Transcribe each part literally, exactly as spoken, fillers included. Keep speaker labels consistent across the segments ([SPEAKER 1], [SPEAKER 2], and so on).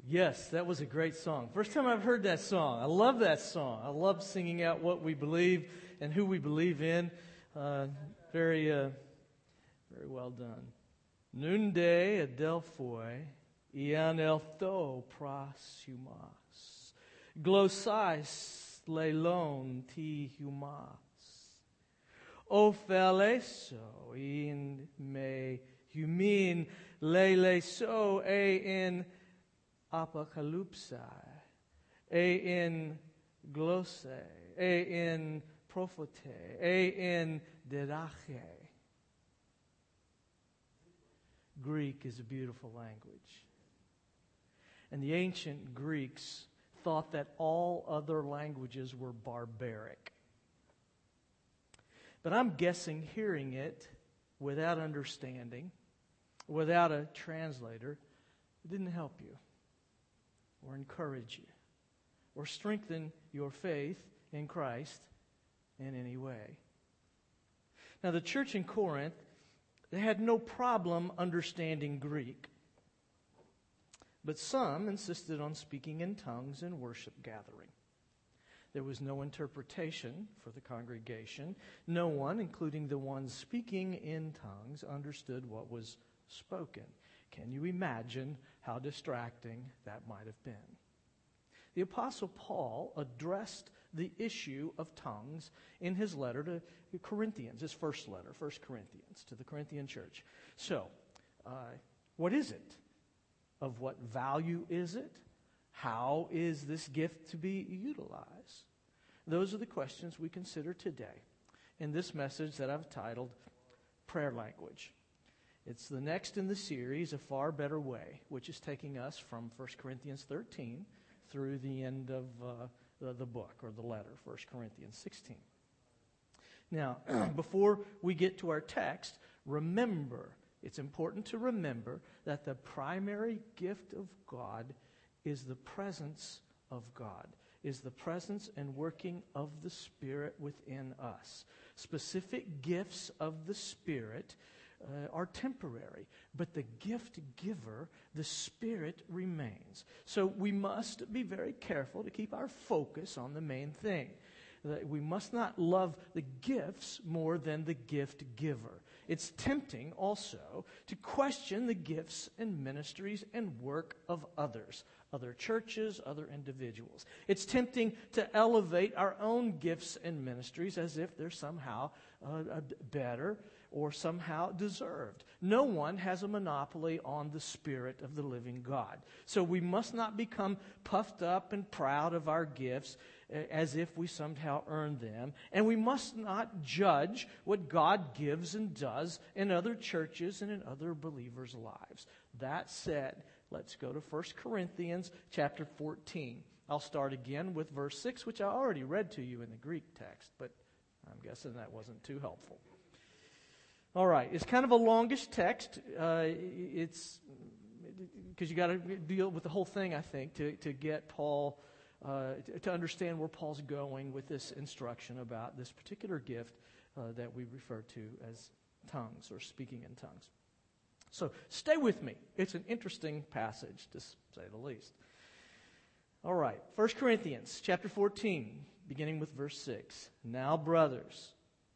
[SPEAKER 1] Yes, that was a great song. First time I've heard that song. I love that song. I love singing out what we believe and who we believe in. Uh, very, uh, very well done. Nunde adelphoi, ian eltho pras humas, glossais leilon ti humas, o feleso in me humin lele so e in apocalypsae, e in glosse, e in prophote, e in didache. Greek is a beautiful language. And the ancient Greeks thought that all other languages were barbaric. But I'm guessing hearing it without understanding, without a translator, it didn't help you or encourage you or strengthen your faith in Christ in any way. Now, the church in Corinth, they had no problem understanding Greek. But some insisted on speaking in tongues in worship gathering. There was no interpretation for the congregation. No one, including the ones speaking in tongues, understood what was spoken. Can you imagine how distracting that might have been? The Apostle Paul addressed the issue of tongues in his letter to Corinthians, his first letter, First Corinthians, to the Corinthian church. So, uh, what is it? Of what value is it? How is this gift to be utilized? Those are the questions we consider today in this message that I've titled Prayer Language. It's the next in the series, A Far Better Way, which is taking us from First Corinthians thirteen through the end of uh, the, the book or the letter, First Corinthians sixteen. Now, before we get to our text, remember, it's important to remember that the primary gift of God is the presence of God, is the presence and working of the Spirit within us. Specific gifts of the Spirit uh, are temporary, but the gift giver, the Spirit, remains. So we must be very careful to keep our focus on the main thing. That we must not love the gifts more than the gift giver. It's tempting also to question the gifts and ministries and work of others, other churches, other individuals. It's tempting to elevate our own gifts and ministries as if they're somehow uh, better or somehow deserved. No one has a monopoly on the Spirit of the living God. So we must not become puffed up and proud of our gifts as if we somehow earned them. And we must not judge what God gives and does in other churches and in other believers' lives. That said, let's go to First Corinthians chapter fourteen. I'll start again with verse six, which I already read to you in the Greek text, but I'm guessing that wasn't too helpful. All right, it's kind of a longish text. Uh, it's because you got to deal with the whole thing, I think, to, to get Paul Uh, to, to understand where Paul's going with this instruction about this particular gift uh, that we refer to as tongues or speaking in tongues. So stay with me. It's an interesting passage, to say the least. All right, First Corinthians chapter fourteen, beginning with verse six. Now, brothers,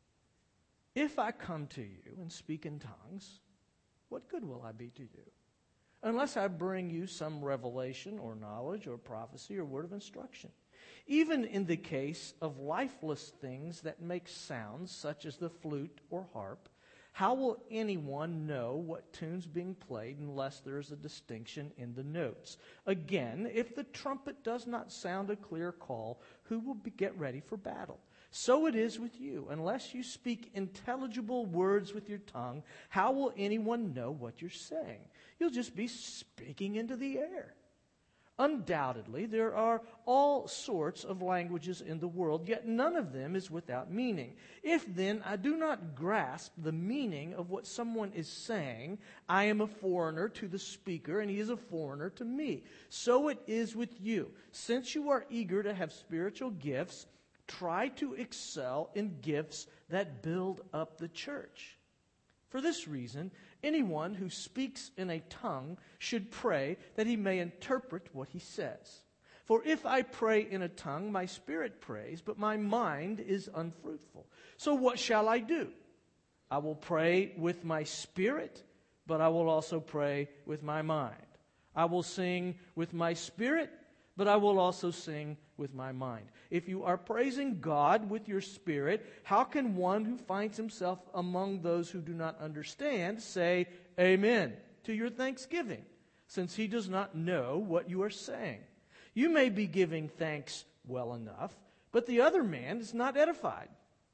[SPEAKER 1] if I come to you and speak in tongues, what good will I be to you? Unless I bring you some revelation or knowledge or prophecy or word of instruction. Even in the case of lifeless things that make sounds, such as the flute or harp, how will anyone know what tune's being played unless there is a distinction in the notes? Again, if the trumpet does not sound a clear call, who will be, get ready for battle? So it is with you. Unless you speak intelligible words with your tongue, how will anyone know what you're saying? You'll just be speaking into the air. Undoubtedly, there are all sorts of languages in the world, yet none of them is without meaning. If then I do not grasp the meaning of what someone is saying, I am a foreigner to the speaker, and he is a foreigner to me. So it is with you. Since you are eager to have spiritual gifts, try to excel in gifts that build up the church. For this reason, Anyone who speaks in a tongue should pray that he may interpret what he says. For if I pray in a tongue, my spirit prays, but my mind is unfruitful. So what shall I do? I will pray with my spirit, but I will also pray with my mind. I will sing with my spirit, but I will also sing with my mind. If you are praising God with your spirit, how can one who finds himself among those who do not understand say amen to your thanksgiving, since he does not know what you are saying? You may be giving thanks well enough, but the other man is not edified.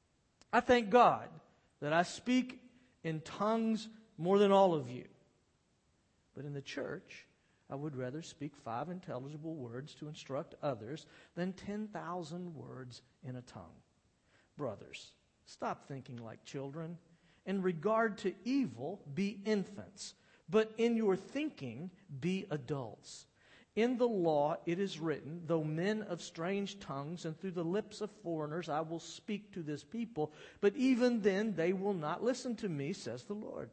[SPEAKER 1] I thank God that I speak in tongues more than all of you. But in the church, I would rather speak five intelligible words to instruct others than ten thousand words in a tongue. Brothers, stop thinking like children. In regard to evil, be infants, but in your thinking, be adults. In the law it is written, though men of strange tongues and through the lips of foreigners I will speak to this people, but even then they will not listen to me, says the Lord.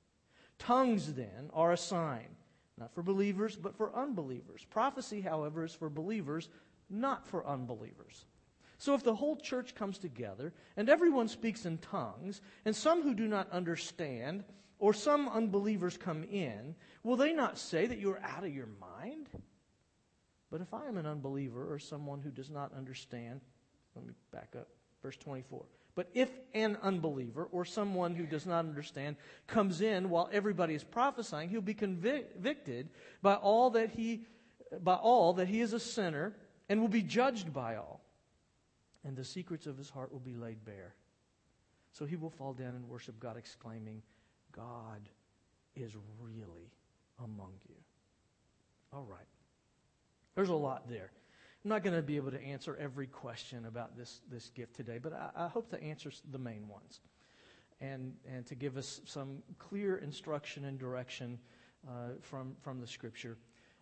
[SPEAKER 1] Tongues then are a sign, not for believers, but for unbelievers. Prophecy, however, is for believers, not for unbelievers. So if the whole church comes together, and everyone speaks in tongues, and some who do not understand, or some unbelievers come in, will they not say that you are out of your mind? But if I am an unbeliever or someone who does not understand, let me back up, verse twenty-four. But if an unbeliever or someone who does not understand comes in while everybody is prophesying, he'll be convicted by all that he, by all that he is a sinner and will be judged by all. And the secrets of his heart will be laid bare. So he will fall down and worship God, exclaiming, God is really among you. All right. There's a lot there. I'm not going to be able to answer every question about this, this gift today, but I, I hope to answer the main ones and, and to give us some clear instruction and direction uh, from, from the Scripture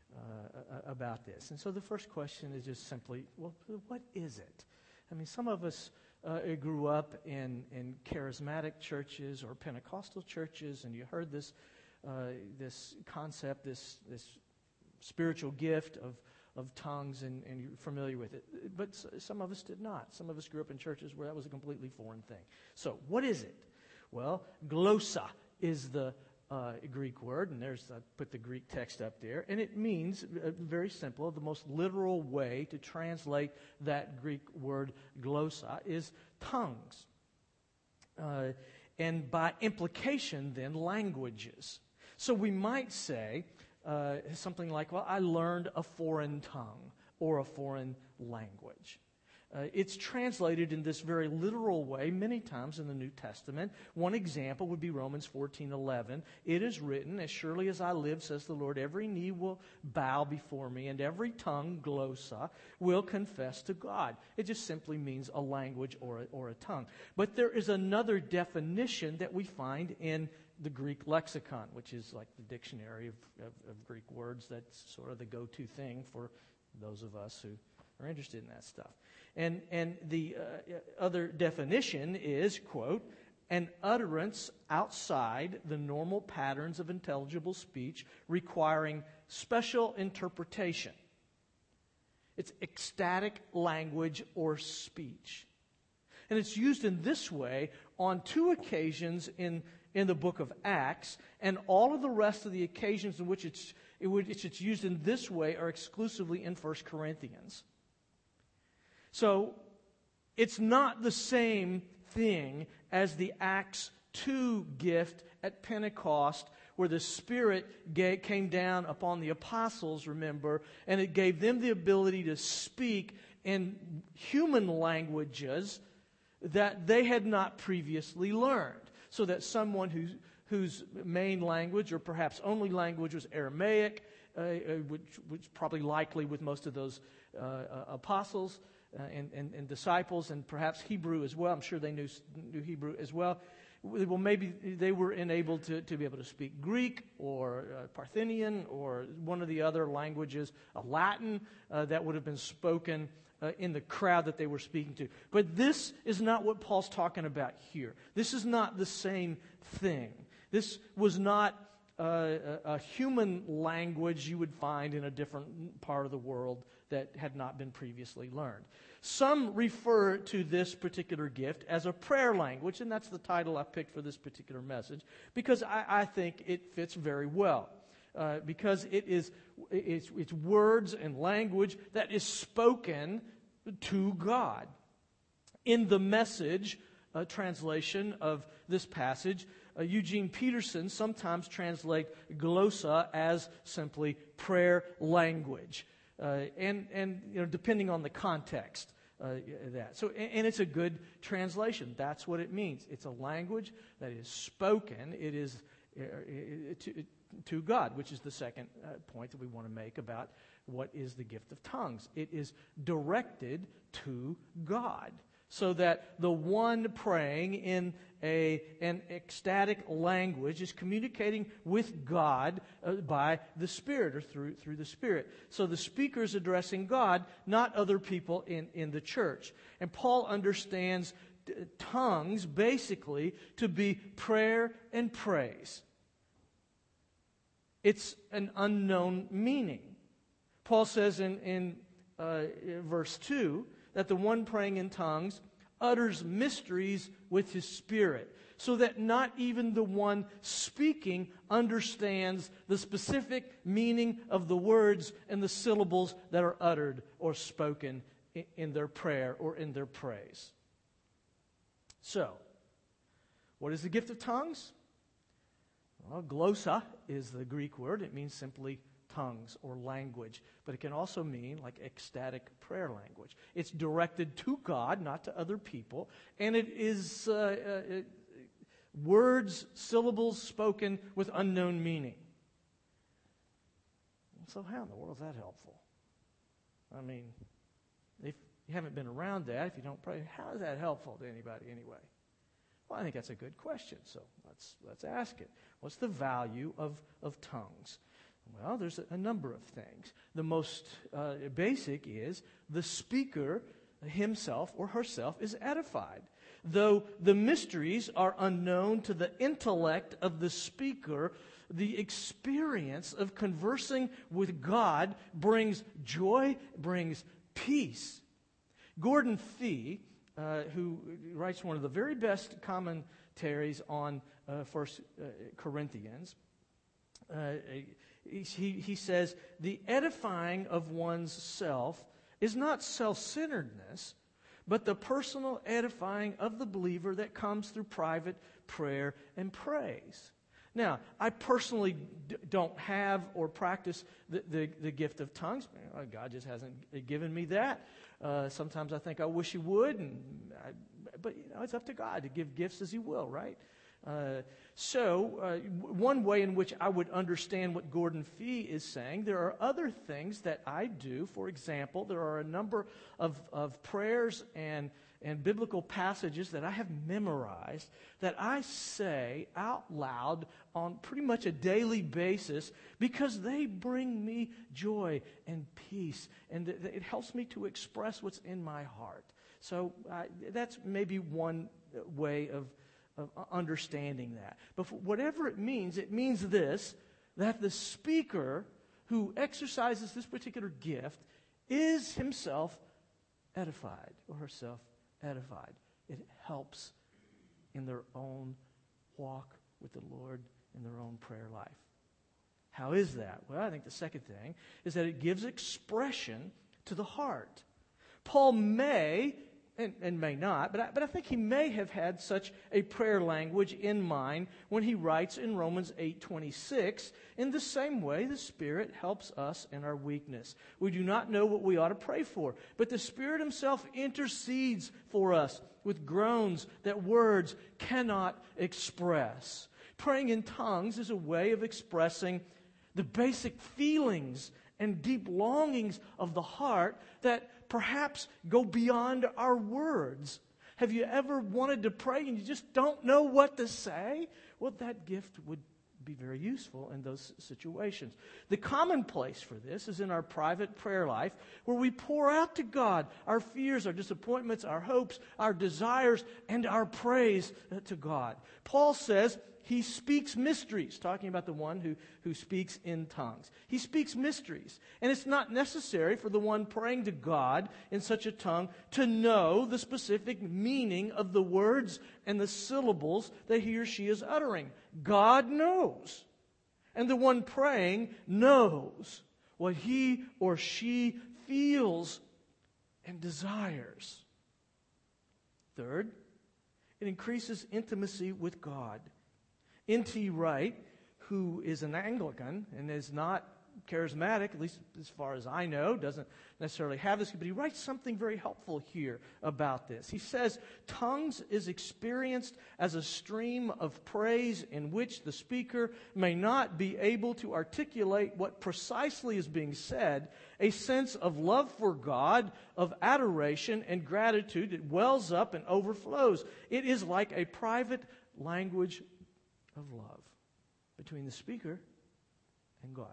[SPEAKER 1] uh, about this. And so the first question is just simply, well, what is it? I mean, some of us uh, grew up in, in charismatic churches or Pentecostal churches, and you heard this uh, this concept, this this spiritual gift of of tongues, and, and you're familiar with it. But some of us did not. Some of us grew up in churches where that was a completely foreign thing. So what is it? Well, glossa is the uh, Greek word, and there's I put the Greek text up there, and it means, uh, very simple, the most literal way to translate that Greek word glossa is tongues. Uh, and by implication, then, languages. So we might say, Uh, something like, well, I learned a foreign tongue or a foreign language. Uh, it's translated in this very literal way many times in the New Testament. One example would be Romans fourteen eleven. It is written, as surely as I live, says the Lord, every knee will bow before me, and every tongue, glossa, will confess to God. It just simply means a language or a, or a tongue. But there is another definition that we find in the Greek lexicon, which is like the dictionary of, of, of Greek words. That's sort of the go-to thing for those of us who are interested in that stuff. And and the uh, other definition is, quote, an utterance outside the normal patterns of intelligible speech requiring special interpretation. It's ecstatic language or speech. And it's used in this way on two occasions in in the book of Acts, and all of the rest of the occasions in which it's, it would, it's used in this way are exclusively in First Corinthians. So, it's not the same thing as the Acts two gift at Pentecost, where the Spirit gave, came down upon the apostles, remember, and it gave them the ability to speak in human languages that they had not previously learned. So that someone who, whose main language or perhaps only language was Aramaic, uh, which was probably likely with most of those uh, uh, apostles uh, and, and, and disciples, and perhaps Hebrew as well. I'm sure they knew, knew Hebrew as well. Well, maybe they were enabled to, to be able to speak Greek or uh, Parthenian or one of the other languages, uh, Latin, uh, that would have been spoken Uh, in the crowd that they were speaking to. But this is not what Paul's talking about here. This is not the same thing. This was not uh, a, a human language you would find in a different part of the world that had not been previously learned. Some refer to this particular gift as a prayer language, and that's the title I picked for this particular message, because I, I think it fits very well. Uh, because it is it's, it's words and language that is spoken to God. In the Message uh, translation of this passage, uh, Eugene Peterson sometimes translates glossa as simply prayer language, uh, and and you know depending on the context, uh, that so and, and it's a good translation. That's what it means. It's a language that is spoken. It is uh, to, to God, which is the second uh, point that we want to make about what is the gift of tongues. It is directed to God, so that the one praying in a, an ecstatic language is communicating with God uh, by the Spirit or through, through the Spirit. So the speaker is addressing God, not other people in, in the church. And Paul understands t- tongues basically to be prayer and praise. It's an unknown meaning. Paul says in, in uh, verse two that the one praying in tongues utters mysteries with his spirit, so that not even the one speaking understands the specific meaning of the words and the syllables that are uttered or spoken in, in their prayer or in their praise. So, what is the gift of tongues? Well, glossa is the Greek word. It means simply tongues or language, but it can also mean like ecstatic prayer language. It's directed to God, not to other people, and it is uh, uh, it, words, syllables spoken with unknown meaning. So how in the world is that helpful? I mean, if you haven't been around that, if you don't pray, how is that helpful to anybody anyway? Well, I think that's a good question, so let's let's ask it. What's the value of, of tongues? Well, there's a, a number of things. The most uh, basic is the speaker himself or herself is edified. Though the mysteries are unknown to the intellect of the speaker, the experience of conversing with God brings joy, brings peace. Gordon Fee, uh, who writes one of the very best commentaries on uh, First uh, Corinthians, uh, he, he says, the edifying of one's self is not self-centeredness, but the personal edifying of the believer that comes through private prayer and praise. Now, I personally d- don't have or practice the, the, the gift of tongues. God just hasn't given me that. Uh, sometimes I think I wish He would, and I, but you know, it's up to God to give gifts as He will, right? Uh, so, uh, one way in which I would understand what Gordon Fee is saying, there are other things that I do. For example, there are a number of, of prayers and, and biblical passages that I have memorized that I say out loud on pretty much a daily basis because they bring me joy and peace, and it helps me to express what's in my heart. So, uh, that's maybe one way of of understanding that. But for whatever it means, it means this, that the speaker who exercises this particular gift is himself edified or herself edified. It helps in their own walk with the Lord, in their own prayer life. How is that? Well, I think the second thing is that it gives expression to the heart. Paul may And, and may not, but I, but I think he may have had such a prayer language in mind when he writes in Romans eight twenty-six, in the same way the Spirit helps us in our weakness. We do not know what we ought to pray for, but the Spirit Himself intercedes for us with groans that words cannot express. Praying in tongues is a way of expressing the basic feelings and deep longings of the heart that perhaps go beyond our words. Have you ever wanted to pray and you just don't know what to say? Well, that gift would be very useful in those situations. The commonplace for this is in our private prayer life, where we pour out to God our fears, our disappointments, our hopes, our desires, and our praise to God. Paul says He speaks mysteries, talking about the one who, who speaks in tongues. He speaks mysteries. And it's not necessary for the one praying to God in such a tongue to know the specific meaning of the words and the syllables that he or she is uttering. God knows. And the one praying knows what he or she feels and desires. Third, it increases intimacy with God. N T Wright, who is an Anglican and is not charismatic, at least as far as I know, doesn't necessarily have this, but he writes something very helpful here about this. He says, tongues is experienced as a stream of praise in which the speaker may not be able to articulate what precisely is being said, a sense of love for God, of adoration and gratitude that wells up and overflows. It is like a private language of love between the speaker and God.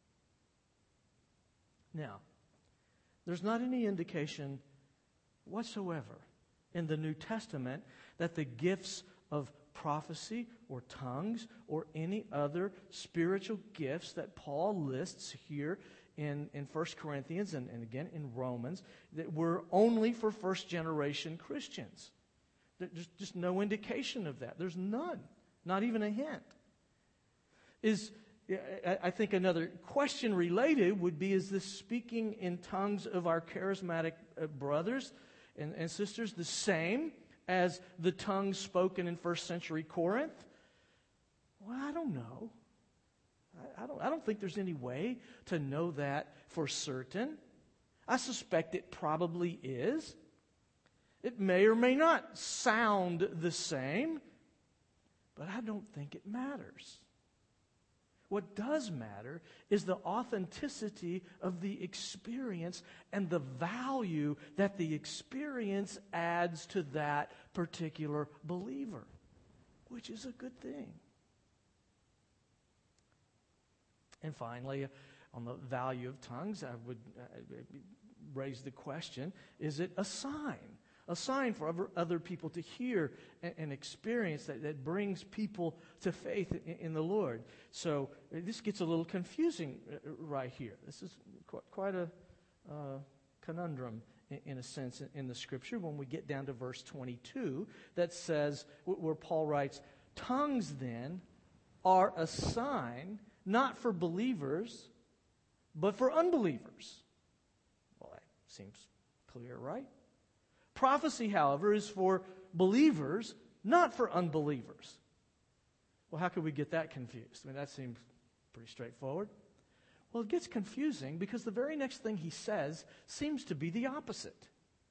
[SPEAKER 1] Now, there's not any indication whatsoever in the New Testament that the gifts of prophecy or tongues or any other spiritual gifts that Paul lists here in, in First Corinthians and, and again in Romans that were only for first generation Christians. There's just no indication of that. There's none, not even a hint. Is I think another question related would be, is this speaking in tongues of our charismatic brothers and, and sisters the same as the tongues spoken in first century Corinth? Well, I don't know. I, I don't, I don't think there's any way to know that for certain. I suspect it probably is. It may or may not sound the same, but I don't think it matters. What does matter is the authenticity of the experience and the value that the experience adds to that particular believer, which is a good thing. And finally, on the value of tongues, I would uh, raise the question, is it a sign? A sign for other, other people to hear and, and experience that, that brings people to faith in, in the Lord. So uh, this gets a little confusing uh, right here. This is qu- quite a uh, conundrum in, in a sense in, in the Scripture when we get down to verse twenty-two that says, where Paul writes, tongues then are a sign not for believers but for unbelievers. Well, that seems clear, right? Prophecy, however, is for believers, not for unbelievers. Well, how could we get that confused? I mean, that seems pretty straightforward. Well, it gets confusing because the very next thing he says seems to be the opposite.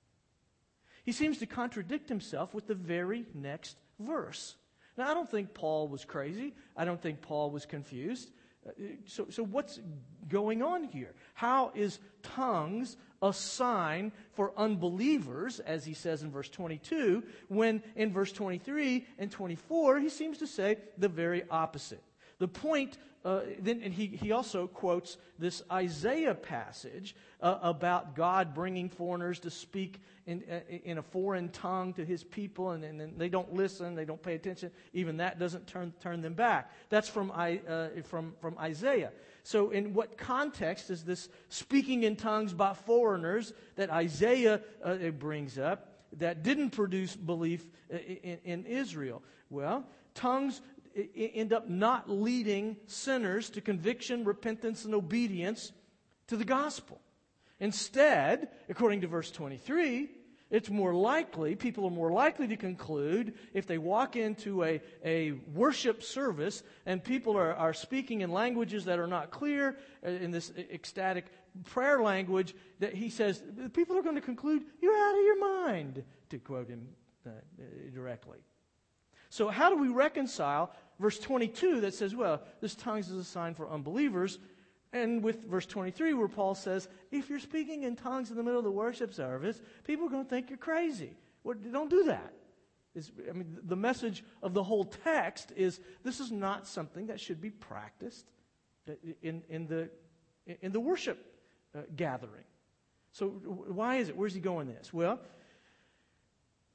[SPEAKER 1] He seems to contradict himself with the very next verse. Now, I don't think Paul was crazy. I don't think Paul was confused. Uh, so, so what's going on here? How is tongues a sign for unbelievers, as he says in verse twenty-two, when in verse twenty-three and twenty-four he seems to say the very opposite? The point, uh, then, and he, he also quotes this Isaiah passage uh, about God bringing foreigners to speak in, uh, in a foreign tongue to his people, and, and, and they don't listen, they don't pay attention. Even that doesn't turn turn them back. That's from I, uh, from from Isaiah. So in what context is this speaking in tongues by foreigners that Isaiah uh, brings up that didn't produce belief in, in Israel? Well, tongues end up not leading sinners to conviction, repentance, and obedience to the gospel. Instead, according to verse twenty-three, it's more likely, people are more likely to conclude if they walk into a, a worship service and people are, are speaking in languages that are not clear, in this ecstatic prayer language, that he says, people are going to conclude, you're out of your mind, to quote him uh, directly. So how do we reconcile verse twenty-two that says, well, this tongues is a sign for unbelievers, and with verse twenty-three where Paul says, if you're speaking in tongues in the middle of the worship service, people are going to think you're crazy. Well, don't do that. It's, I mean, the message of the whole text is this is not something that should be practiced in, in, the, in the worship uh, gathering. So why is it? Where's he going with this? Well,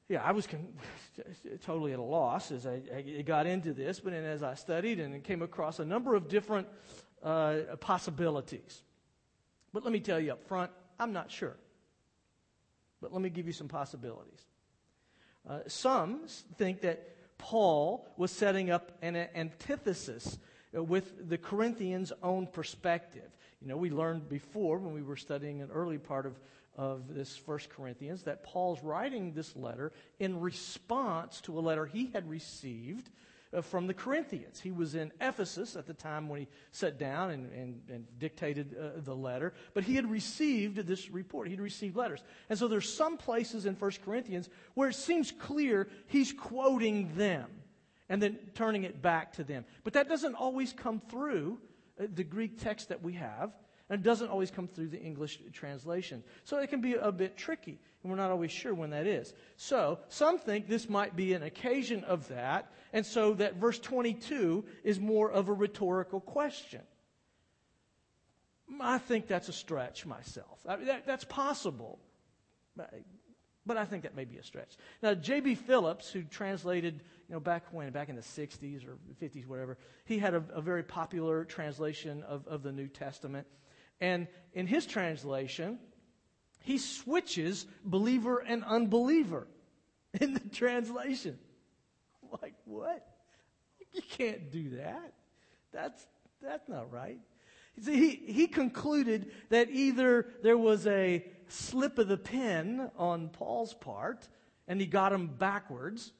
[SPEAKER 1] yeah, I was con- totally at a loss as I, I got into this, but then as I studied and came across a number of different uh, possibilities. But let me tell you up front, I'm not sure. But let me give you some possibilities. Uh, some think that Paul was setting up an antithesis with the Corinthians' own perspective. You know, we learned before when we were studying an early part of, of this First Corinthians that Paul's writing this letter in response to a letter he had received uh, from the Corinthians. He was in Ephesus at the time when he sat down and, and, and dictated uh, the letter, but he had received this report. He'd received letters. And so there's some places in First Corinthians where it seems clear he's quoting them and then turning it back to them. But that doesn't always come through uh, the Greek text that we have, and it doesn't always come through the English translation. So it can be a bit tricky, and we're not always sure when that is. So some think this might be an occasion of that, and so that verse twenty-two is more of a rhetorical question. I think that's a stretch myself. I mean, that, that's possible, but I think that may be a stretch. Now, J B Phillips, who translated, you know, back when, back in the sixties or fifties, whatever, he had a, a very popular translation of, of the New Testament. And in his translation, he switches believer and unbeliever in the translation. Like, what? You can't do that. That's that's not right. See, he, he concluded that either there was a slip of the pen on Paul's part, and he got him backwards,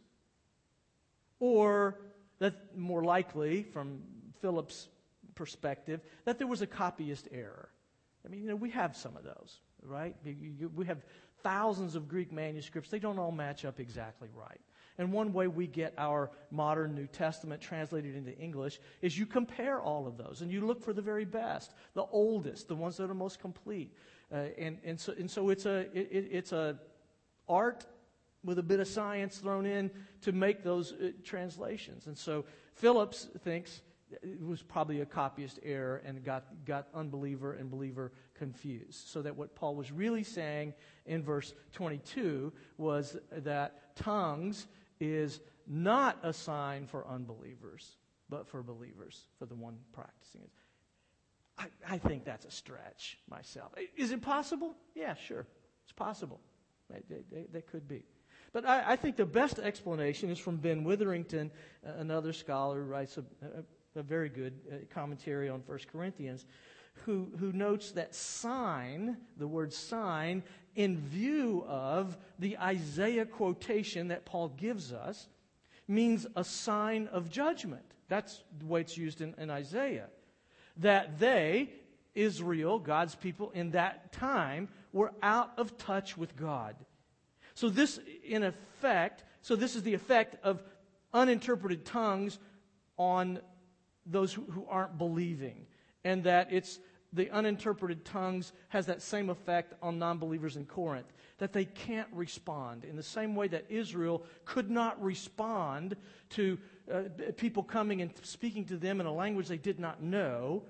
[SPEAKER 1] or that more likely, from Philip's perspective, that there was a copyist error. I mean, you know, we have some of those, right? We have thousands of Greek manuscripts. They don't all match up exactly right. And one way we get our modern New Testament translated into English is you compare all of those and you look for the very best, the oldest, the ones that are most complete. Uh, and, and so and so it's a it, it's a art with a bit of science thrown in to make those uh, translations. And so Phillips thinks it was probably a copyist error and got got unbeliever and believer confused. So that what Paul was really saying in verse twenty-two was that tongues is not a sign for unbelievers, but for believers, for the one practicing it. I, I think that's a stretch myself. Is it possible? Yeah, sure. It's possible. That could be. But I, I think the best explanation is from Ben Witherington, another scholar who writes a, a, a very good commentary on First Corinthians, who, who notes that sign, the word sign, in view of the Isaiah quotation that Paul gives us, means a sign of judgment. That's the way it's used in, in Isaiah. That they, Israel, God's people in that time, were out of touch with God. So this, in effect, so this is the effect of uninterpreted tongues on those who, who aren't believing. And that it's the uninterpreted tongues has that same effect on non-believers in Corinth, that they can't respond in the same way that Israel could not respond to uh, people coming and speaking to them in a language they did not know,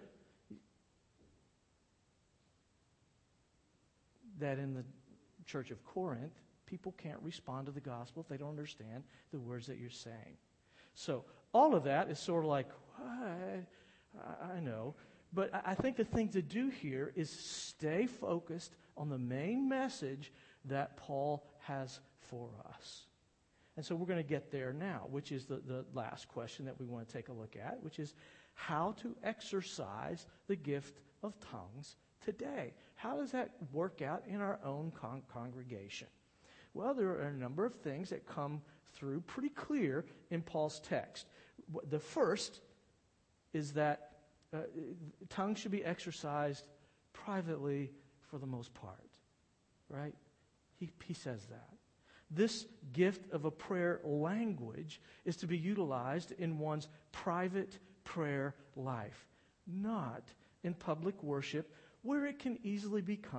[SPEAKER 1] that in the church of Corinth, people can't respond to the gospel if they don't understand the words that you're saying. So all of that is sort of like, I, I know. But I think the thing to do here is stay focused on the main message that Paul has for us. And so we're going to get there now, which is the, the last question that we want to take a look at, which is how to exercise the gift of tongues today. How does that work out in our own con- congregation? Well, there are a number of things that come through pretty clear in Paul's text. The first is that Uh, tongues should be exercised privately for the most part, right? He, he says that. This gift of a prayer language is to be utilized in one's private prayer life, not in public worship where it can easily become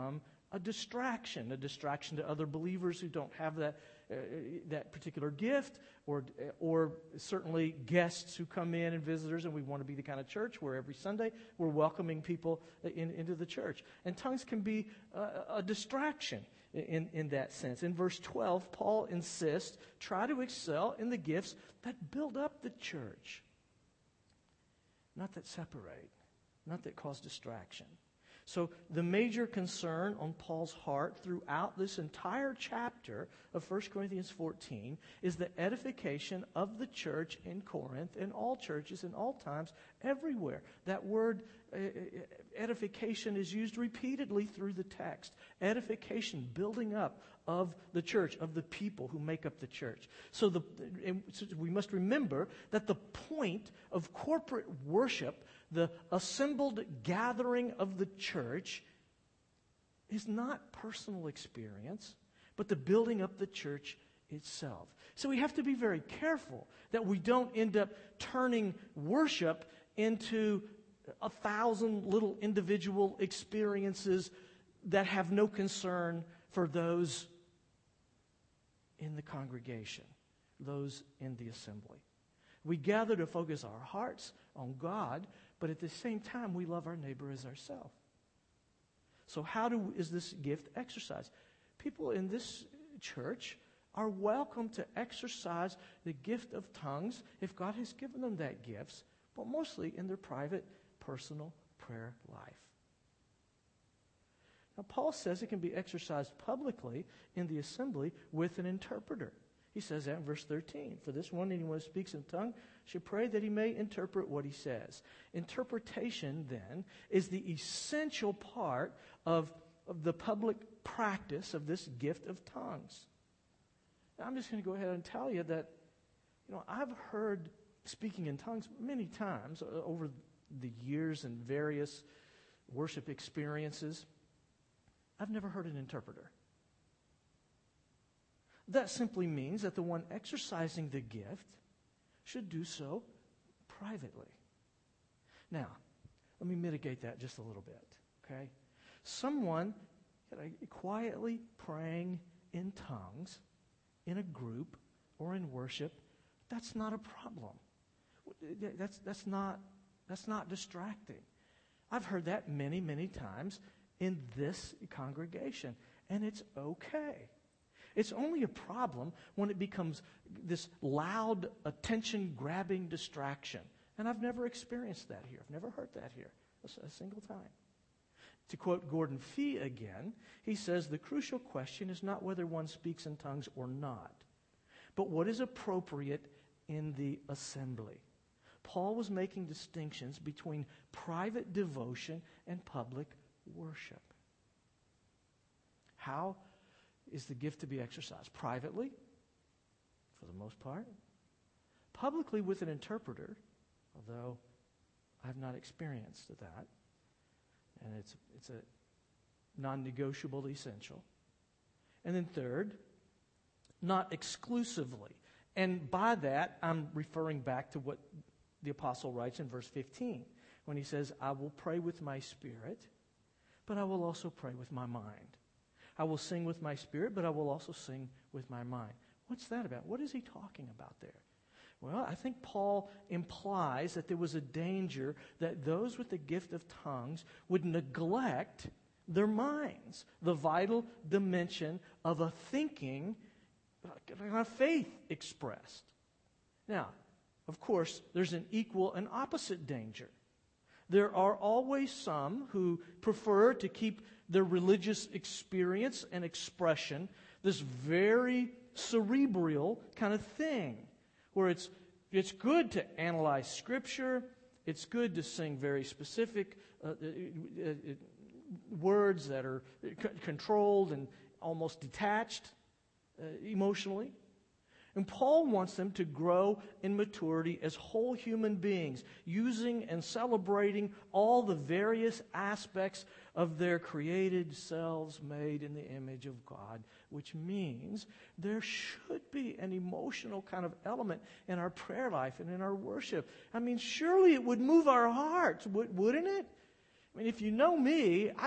[SPEAKER 1] a distraction, a distraction to other believers who don't have that uh, that particular gift, or or certainly guests who come in and visitors, and we want to be the kind of church where every Sunday we're welcoming people in, into the church. And tongues can be a, a distraction in, in that sense. In verse twelve, Paul insists, try to excel in the gifts that build up the church, not that separate, not that cause distraction. So the major concern on Paul's heart throughout this entire chapter of First Corinthians fourteen is the edification of the church in Corinth and all churches in all times, everywhere. That word uh, edification is used repeatedly through the text. Edification, building up of the church, of the people who make up the church. So, the, and so we must remember that the point of corporate worship, the assembled gathering of the church, is not personal experience, but the building up the church itself. So we have to be very careful that we don't end up turning worship into a thousand little individual experiences that have no concern for those in the congregation, those in the assembly. We gather to focus our hearts on God, but at the same time, we love our neighbor as ourselves. So how do is this gift exercised? People in this church are welcome to exercise the gift of tongues if God has given them that gift, but mostly in their private, personal prayer life. Now, Paul says it can be exercised publicly in the assembly with an interpreter. He says that in verse thirteen. For this one, anyone who speaks in tongue should pray that he may interpret what he says. Interpretation, then, is the essential part of, of the public practice of this gift of tongues. Now, I'm just going to go ahead and tell you that, you know, I've heard speaking in tongues many times over the years and various worship experiences. I've never heard an interpreter. That simply means that the one exercising the gift should do so privately. Now, let me mitigate that just a little bit, okay? Someone quietly praying in tongues in a group or in worship, that's not a problem. That's, that's, not, that's not distracting. I've heard that many, many times in this congregation, and it's okay. It's only a problem when it becomes this loud, attention-grabbing distraction. And I've never experienced that here. I've never heard that here a, a single time. To quote Gordon Fee again, he says, the crucial question is not whether one speaks in tongues or not, but what is appropriate in the assembly. Paul was making distinctions between private devotion and public worship. How is the gift to be exercised? Privately, for the most part. Publicly with an interpreter, although I have not experienced that. And it's, it's a non-negotiable essential. And then third, not exclusively. And by that, I'm referring back to what the apostle writes in verse fifteen, when he says, I will pray with my spirit, but I will also pray with my mind. I will sing with my spirit, but I will also sing with my mind. What's that about? What is he talking about there? Well, I think Paul implies that there was a danger that those with the gift of tongues would neglect their minds, the vital dimension of a thinking, a faith expressed. Now, of course, there's an equal and opposite danger. There are always some who prefer to keep their religious experience and expression this very cerebral kind of thing, where it's it's good to analyze Scripture, it's good to sing very specific uh, uh, uh, words that are c- controlled and almost detached uh, emotionally. And Paul wants them to grow in maturity as whole human beings, using and celebrating all the various aspects of their created selves made in the image of God, which means there should be an emotional kind of element in our prayer life and in our worship. I mean, surely it would move our hearts, wouldn't it? I mean, if you know me, I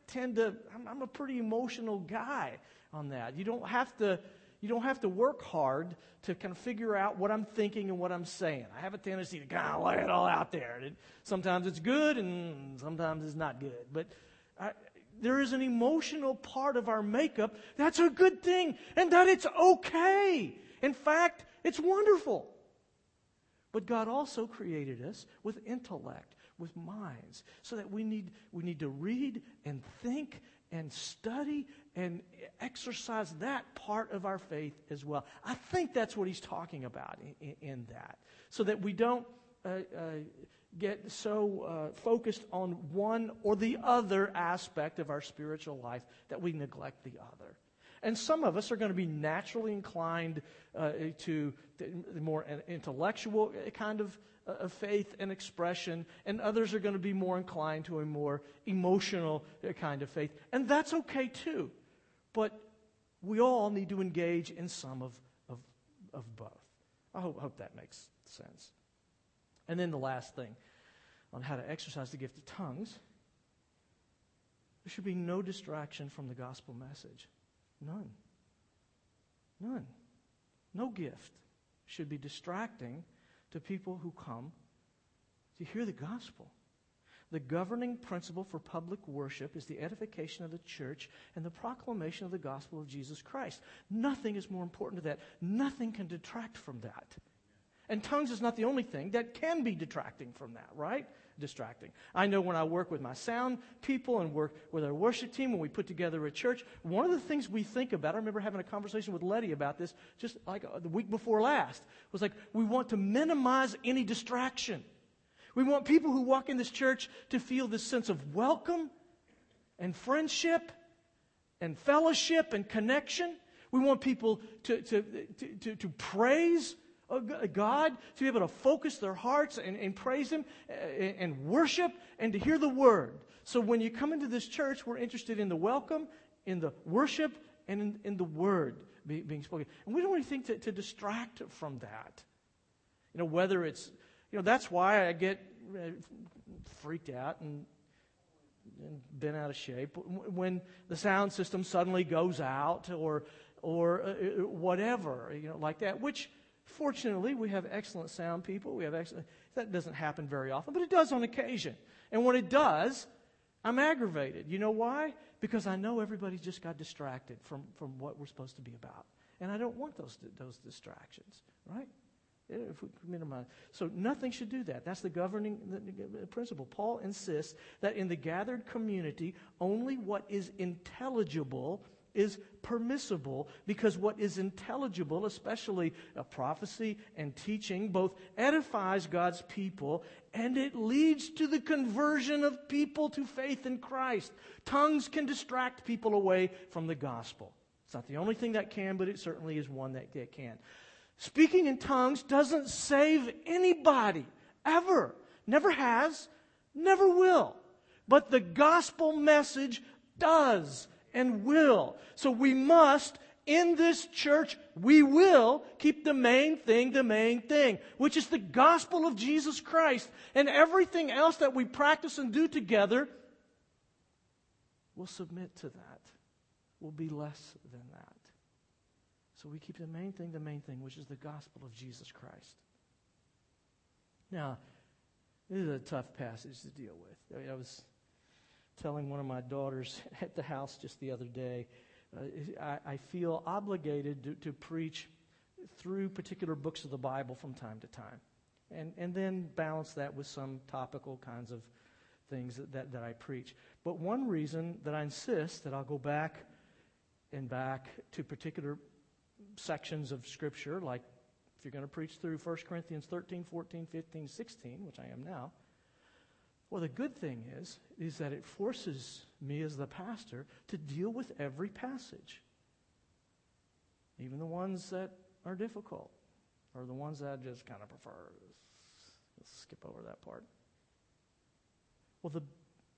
[SPEAKER 1] tend to, I'm, I'm a pretty emotional guy on that. You don't have to, you don't have to work hard to kind of figure out what I'm thinking and what I'm saying. I have a tendency to kind of lay it all out there. And it, sometimes it's good and sometimes it's not good. But I, there is an emotional part of our makeup that's a good thing, and that it's okay. In fact, it's wonderful. But God also created us with intellect, with minds, so that we need we need to read and think and study and exercise that part of our faith as well. I think that's what he's talking about in, in that, so that we don't uh, uh, get so uh, focused on one or the other aspect of our spiritual life that we neglect the other. And some of us are going to be naturally inclined uh, to the more intellectual kind of uh, faith and expression, and others are going to be more inclined to a more emotional kind of faith. And that's okay too. But we all need to engage in some of, of, of both. I hope, hope that makes sense. And then the last thing on how to exercise the gift of tongues, there should be no distraction from the gospel message. None. None. No gift should be distracting to people who come to hear the gospel. The governing principle for public worship is the edification of the church and the proclamation of the gospel of Jesus Christ. Nothing is more important to that. Nothing can detract from that. And tongues is not the only thing that can be detracting from that, right? Distracting. I know when I work with my sound people and work with our worship team, when we put together a church, one of the things we think about, I remember having a conversation with Letty about this just like the week before last, was like we want to minimize any distraction. We want people who walk in this church to feel this sense of welcome and friendship and fellowship and connection. We want people to, to, to, to, to praise God, to be able to focus their hearts and, and praise Him and, and worship and to hear the Word. So when you come into this church, we're interested in the welcome, in the worship, and in, in the Word be, being spoken. And we don't want anything to, to distract from that. You know, whether it's, you know, that's why I get freaked out and, and bent out of shape when the sound system suddenly goes out or, or uh, whatever, you know, like that, which... Fortunately, we have excellent sound people. We have excellent. That doesn't happen very often, but it does on occasion. And when it does, I'm aggravated. You know why? Because I know everybody just got distracted from, from what we're supposed to be about, and I don't want those those distractions, right? If we minimize, so nothing should do that. That's the governing principle. Paul insists that in the gathered community, only what is intelligible is permissible, because what is intelligible, especially a prophecy and teaching, both edifies God's people and it leads to the conversion of people to faith in Christ. Tongues can distract people away from the gospel. It's not the only thing that can, but it certainly is one that, that can. Speaking in tongues doesn't save anybody, ever. Never has, never will. But the gospel message does and will. So we must, in this church, we will keep the main thing the main thing, which is the gospel of Jesus Christ. And everything else that we practice and do together will submit to that, will be less than that. So we keep the main thing the main thing, which is the gospel of Jesus Christ. Now, this is a tough passage to deal with. I was telling one of my daughters at the house just the other day, uh, I, I feel obligated to, to preach through particular books of the Bible from time to time, and and then balance that with some topical kinds of things that, that, that I preach. But one reason that I insist that I'll go back and back to particular sections of Scripture, like if you're going to preach through First Corinthians thirteen, fourteen, fifteen, sixteen, which I am now, well, the good thing is, is that it forces me as the pastor to deal with every passage, even the ones that are difficult, or the ones that I just kind of prefer. Let's skip over that part. Well, the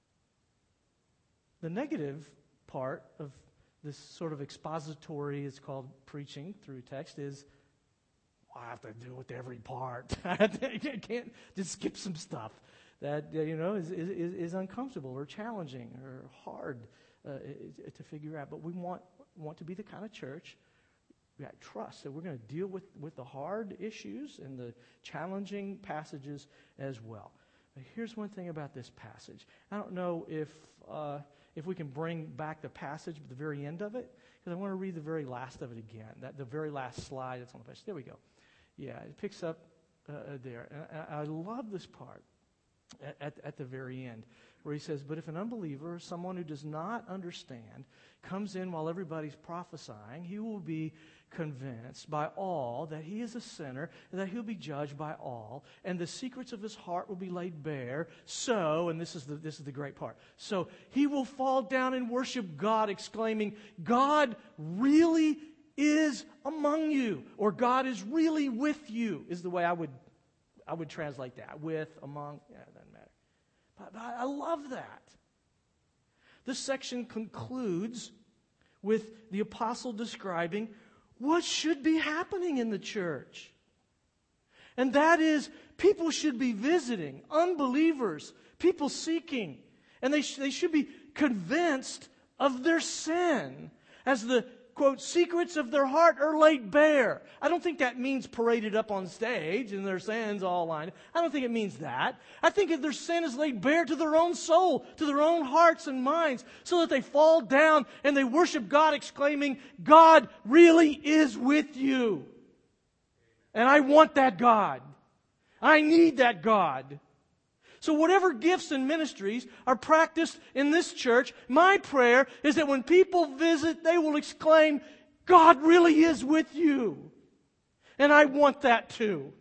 [SPEAKER 1] the negative part of this sort of expository, it's called preaching through text, is well, I have to deal with every part. I can't just skip some stuff that, you know, is, is, is uncomfortable or challenging or hard uh, to figure out. But we want want to be the kind of church that trusts that we're going to deal with, with the hard issues and the challenging passages as well. But here's one thing about this passage. I don't know if uh, if we can bring back the passage at the very end of it, because I want to read the very last of it again. That the very last slide that's on the page. There we go. Yeah, it picks up uh, there. And I, I love this part at, at, at the very end, where he says, "But if an unbeliever, someone who does not understand, comes in while everybody's prophesying, he will be convinced by all that he is a sinner, and that he'll be judged by all, and the secrets of his heart will be laid bare. So," and this is the this is the great part, "so he will fall down and worship God, exclaiming, 'God really is among you,'" or "God is really with you," is the way I would I would translate that. With, among, yeah, it doesn't matter. But, but I love that. This section concludes with the apostle describing what should be happening in the church. And that is, people should be visiting, unbelievers, people seeking, and they, sh- they should be convinced of their sin as the, quote, "secrets of their heart are laid bare." I don't think that means paraded up on stage and their sins all lined. I don't think it means that. I think that their sin is laid bare to their own soul, to their own hearts and minds, so that they fall down and they worship God, exclaiming, "God really is with you." And I want that God. I need that God. So whatever gifts and ministries are practiced in this church, my prayer is that when people visit, they will exclaim, "God really is with you." And I want that too.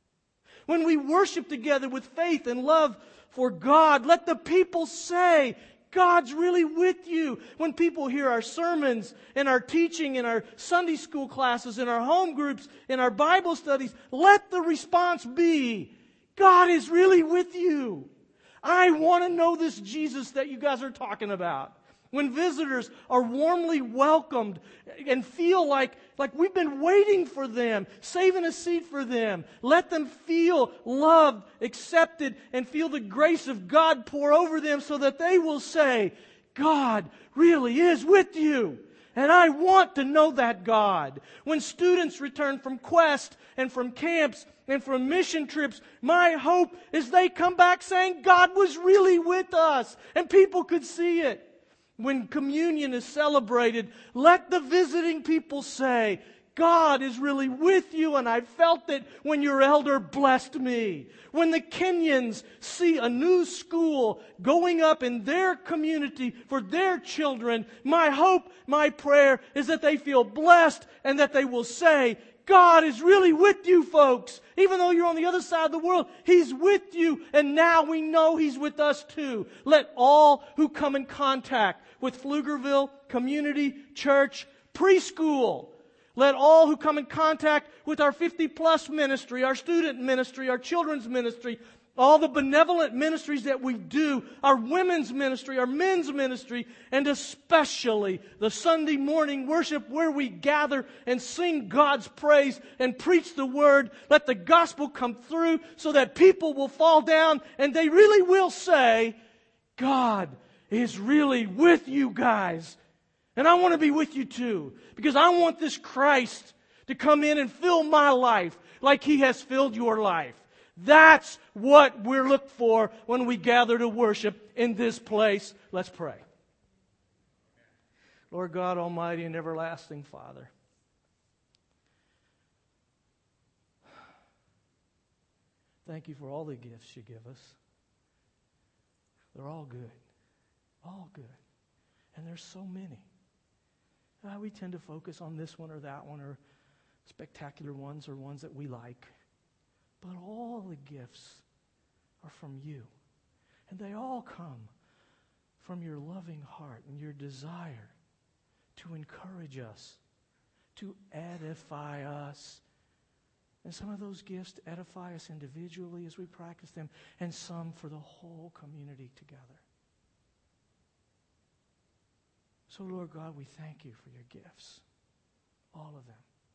[SPEAKER 1] When we worship together with faith and love for God, let the people say, "God's really with you." When people hear our sermons and our teaching in our Sunday school classes, in our home groups, in our Bible studies, let the response be, "God is really with you." I want to know this Jesus that you guys are talking about. When visitors are warmly welcomed and feel like, like we've been waiting for them, saving a seat for them, let them feel loved, accepted, and feel the grace of God pour over them so that they will say, "God really is with you." And I want to know that God. When students return from Quest and from camps and from mission trips, my hope is they come back saying, "God was really with us," and people could see it. When communion is celebrated, let the visiting people say, "God is really with you, and I felt it when your elder blessed me." When the Kenyans see a new school going up in their community for their children, my hope, my prayer is that they feel blessed and that they will say, "God is really with you, folks. Even though you're on the other side of the world, He's with you, and now we know He's with us too." Let all who come in contact with Pflugerville Community Church Preschool, let all who come in contact with our fifty plus ministry, our student ministry, our children's ministry, all the benevolent ministries that we do, our women's ministry, our men's ministry, and especially the Sunday morning worship where we gather and sing God's praise and preach the Word. Let the gospel come through so that people will fall down and they really will say, "God is really with you guys. And I want to be with you too, because I want this Christ to come in and fill my life like He has filled your life." That's what we're looking for when we gather to worship in this place. Let's pray. Lord God Almighty and everlasting Father, thank You for all the gifts You give us. They're all good. All good. And there's so many. Uh, we tend to focus on this one or that one, or spectacular ones, or ones that we like. But all the gifts are from You. And they all come from Your loving heart and Your desire to encourage us, to edify us. And some of those gifts edify us individually as we practice them, and some for the whole community together. So, Lord God, we thank You for Your gifts, all of them.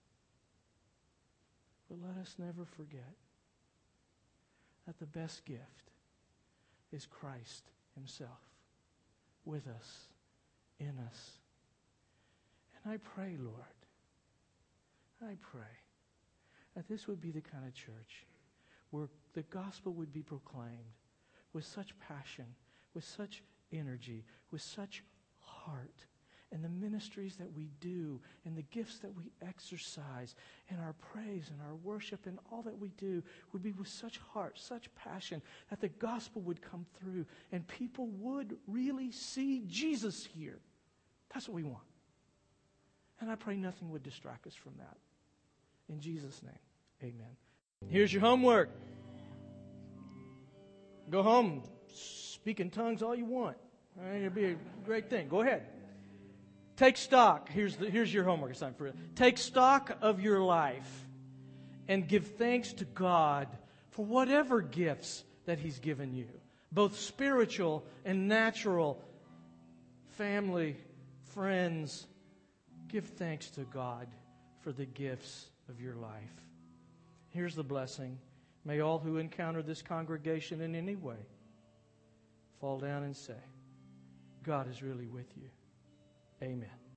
[SPEAKER 1] But let us never forget that the best gift is Christ Himself with us in us. And I pray, Lord, I pray that this would be the kind of church where the gospel would be proclaimed with such passion, with such energy, with such heart. And the ministries that we do and the gifts that we exercise and our praise and our worship and all that we do would be with such heart, such passion, that the gospel would come through and people would really see Jesus here. That's what we want. And I pray nothing would distract us from that. In Jesus' name, amen. Here's your homework. Go home, speak in tongues all you want. All right, it'll be a great thing. Go ahead. Take stock. Here's, the, here's your homework assignment for it. Take stock of your life and give thanks to God for whatever gifts that He's given you, both spiritual and natural, family, friends. Give thanks to God for the gifts of your life. Here's the blessing. May all who encounter this congregation in any way fall down and say, God is really with you. Amen.